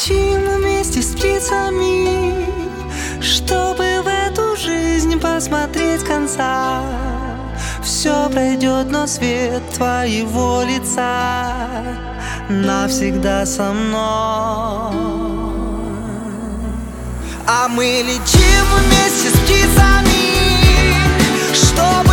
летим вместе с птицами, чтобы в эту жизнь посмотреть конца. Все пройдет, но свет твоего лица навсегда со мной. А мы летим вместе с птицами, чтобы